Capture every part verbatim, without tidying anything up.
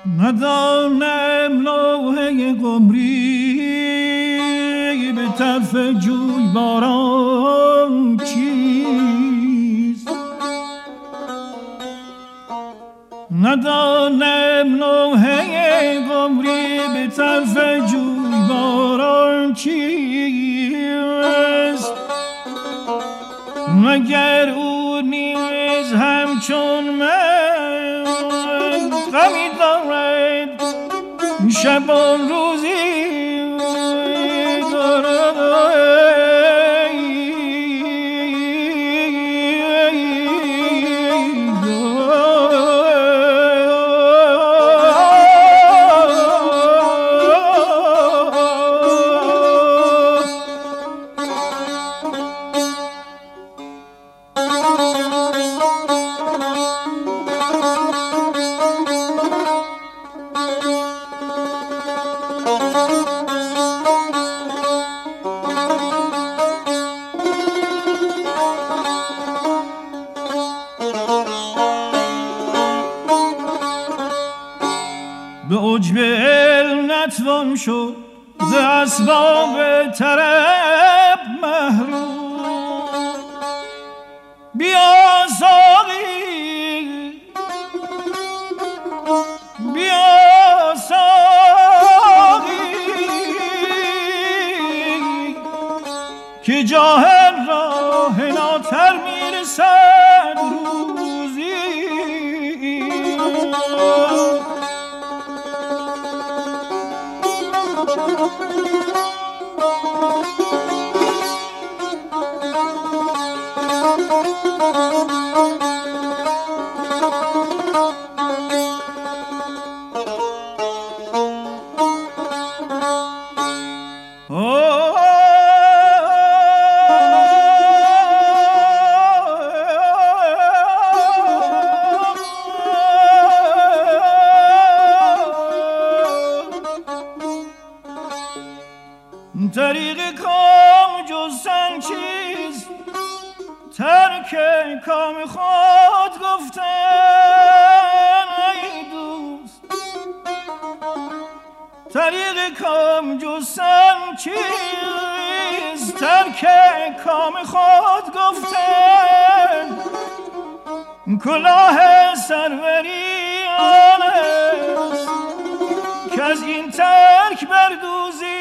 ندانم لوحه قمری به طرف جوی باران چیست، ندانم لوحه قمری به طرف جوی باران چیست، مگر او نیز همچون من غمی دارد شب و روزی دارد. به عجب علم نتوان شد ز اسباب طرب محروم. بیا ساقی بیا ساقی که جاهل را حناتر میرسد روزی. طریق کام جستن چیست، ترک کام خود گفتن ای دوست. طریق کام جستن چیست، ترک کام خود گفتن. کلاه سروری آن است که از این ترک بردوزی.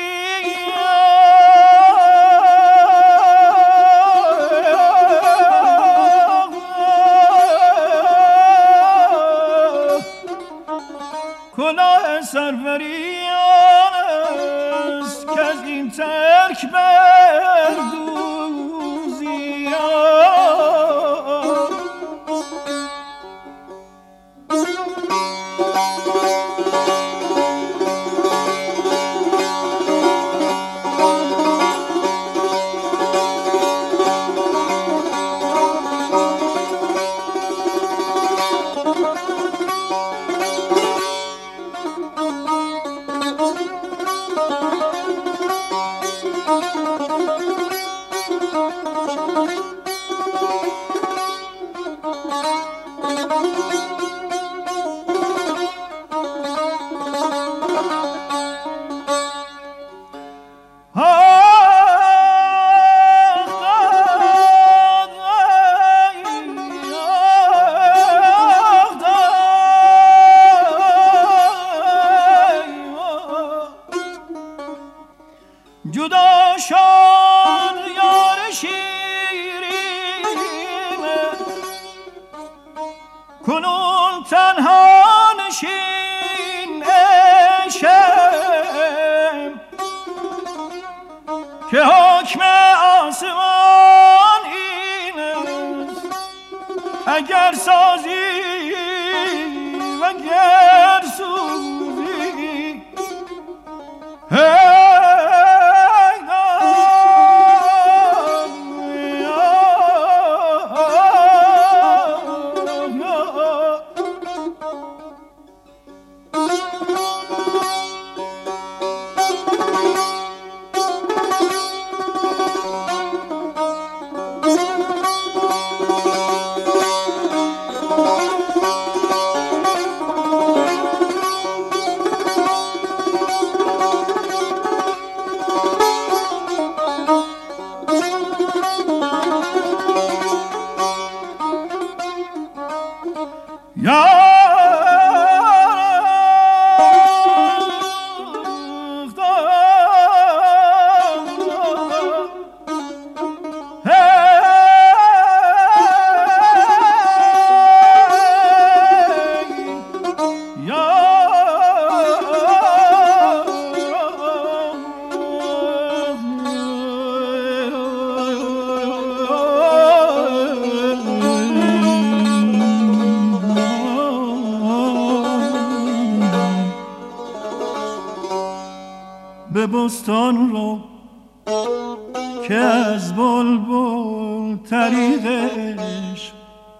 کلاه سروری آن است که از این ترک بردوزی. جدا شد یار شیرین، کنون تنها نشین عشقم که حکم آسمان این است. اگر سازی و گر سوزی، hey, no. به بستان رو که از بلبل طریقش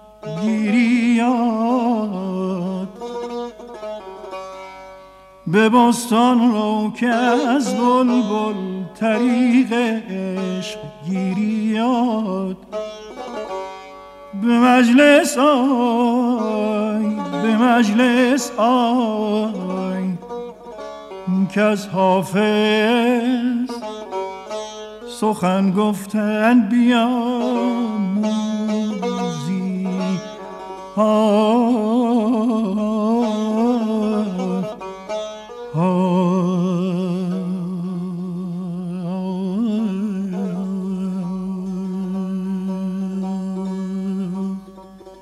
گیریاد. به بستان رو که از بلبل طریقش گیریاد. به مجلس آی به مجلس آی که از حافظ سخن گفتن بیاموزی. آی